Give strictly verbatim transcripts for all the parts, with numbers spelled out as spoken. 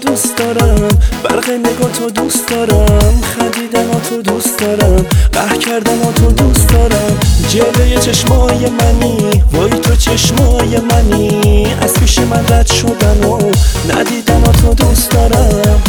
دوست دارم، برق نگاتو دوست دارم، خندیدناتو دوست دارم، قهر کردناتو دوست دارم. جلوی چشمای منی، وای تو چشمای منی، از پیش من رد شدن و ندیدناتو دوست دارم.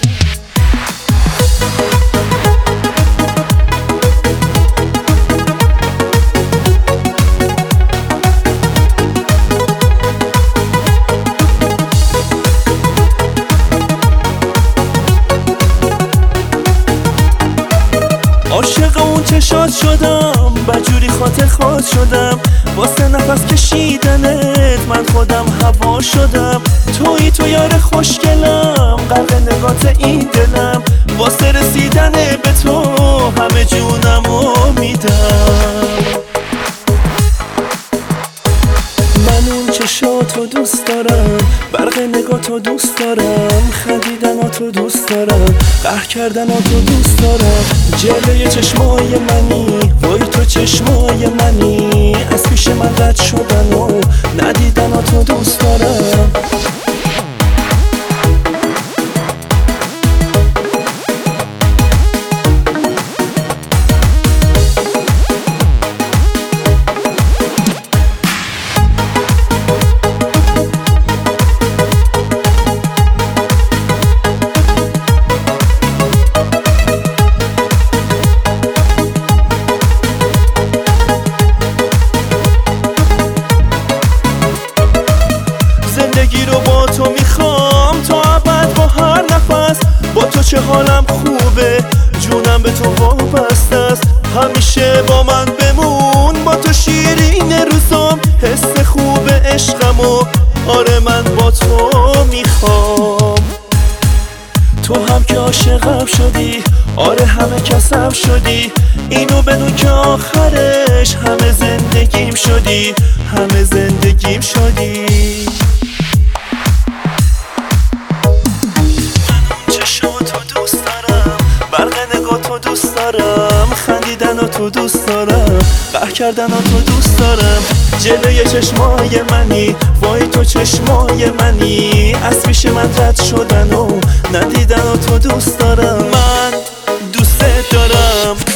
عاشق اون چشات شدم، بجوری خاطر خواد شدم، واسه نفس کشیدنت من خودم هوا شدم. توی تو یار خوشگلم، غرق نگات این دلم، واسه رسیدن به تو همه جونمو میدم. من اون چشاتو دوست دارم، برق نگاتو دوست دارم، خندیدناتو دوست دارم، قهر کردناتو دوست دارم. جلوی چشمای منی، وای تو چشمای منی، از پیش من رد شدن و ندیدناتو دوست دارم. زندگی رو با تو میخوام تا ابد، با هر نفس، با تو چه حالم خوبه، جونم به تو وابسته است. همیشه با من بمون، با تو شیرین روزام، حس خوب عشقمو آره من با تو میخوام. تو هم که عاشقم شدی، آره همه کسم شدی، اینو بدون که آخرش همه زندگیم شدی، همه زندگیم شدی. تو دوست دارم، خندیدناتو دوست دارم، قهر کردناتو دوست دارم. جلوی چشمای منی، وای تو چشمای منی، از پیش من رد شدن و ندیدناتو دوست دارم. من دوست دارم.